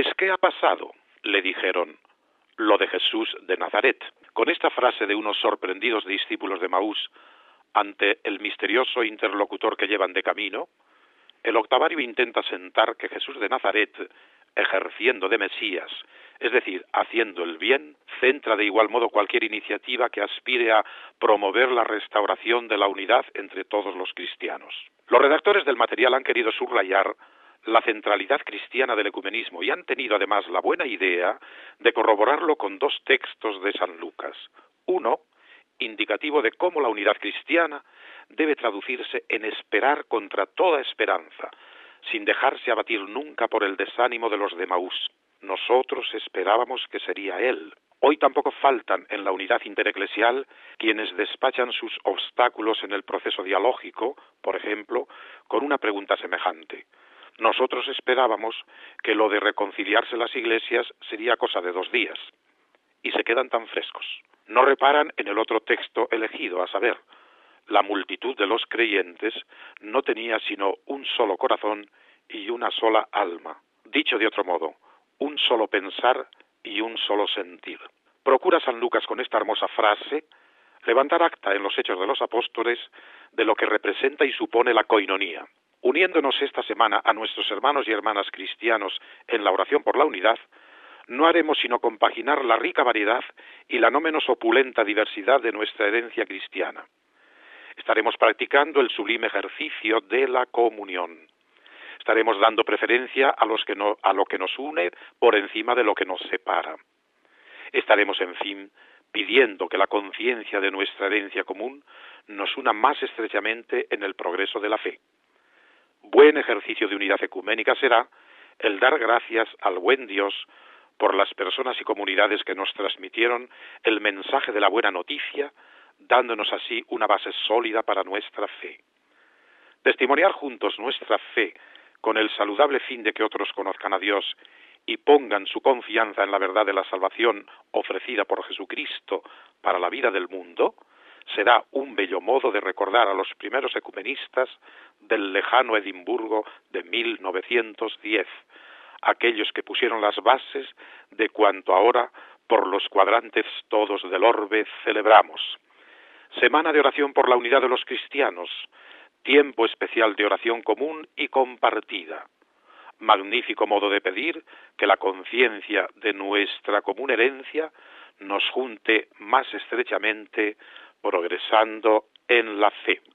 Pues, ¿qué ha pasado?, le dijeron. Lo de Jesús de Nazaret. Con esta frase de unos sorprendidos discípulos de Maús ante el misterioso interlocutor que llevan de camino, el octavario intenta sentar que Jesús de Nazaret, ejerciendo de Mesías, es decir, haciendo el bien, centra de igual modo cualquier iniciativa que aspire a promover la restauración de la unidad entre todos los cristianos. Los redactores del material han querido subrayar la centralidad cristiana del ecumenismo y han tenido además la buena idea de corroborarlo con dos textos de San Lucas. Uno, indicativo de cómo la unidad cristiana debe traducirse en esperar contra toda esperanza, sin dejarse abatir nunca por el desánimo de los de Maús. Nosotros esperábamos que sería Él. Hoy tampoco faltan en la unidad intereclesial quienes despachan sus obstáculos en el proceso dialógico, por ejemplo, con una pregunta semejante. Nosotros esperábamos que lo de reconciliarse las iglesias sería cosa de 2 días, y se quedan tan frescos. No reparan en el otro texto elegido, a saber, la multitud de los creyentes no tenía sino un solo corazón y una sola alma. Dicho de otro modo, un solo pensar y un solo sentir. Procura San Lucas con esta hermosa frase levantar acta en los Hechos de los Apóstoles de lo que representa y supone la coinonía. Uniéndonos esta semana a nuestros hermanos y hermanas cristianos en la oración por la unidad, no haremos sino compaginar la rica variedad y la no menos opulenta diversidad de nuestra herencia cristiana. Estaremos practicando el sublime ejercicio de la comunión. Estaremos dando preferencia a lo que nos une por encima de lo que nos separa. Estaremos, en fin, pidiendo que la conciencia de nuestra herencia común nos una más estrechamente en el progreso de la fe. Buen ejercicio de unidad ecuménica será el dar gracias al buen Dios por las personas y comunidades que nos transmitieron el mensaje de la buena noticia, dándonos así una base sólida para nuestra fe. Testimoniar juntos nuestra fe con el saludable fin de que otros conozcan a Dios y pongan su confianza en la verdad de la salvación ofrecida por Jesucristo para la vida del mundo, será un bello modo de recordar a los primeros ecumenistas del lejano Edimburgo de 1910, aquellos que pusieron las bases de cuanto ahora por los cuadrantes todos del orbe celebramos. Semana de oración por la unidad de los cristianos, tiempo especial de oración común y compartida. Magnífico modo de pedir que la conciencia de nuestra común herencia nos junte más estrechamente progresando en la fe.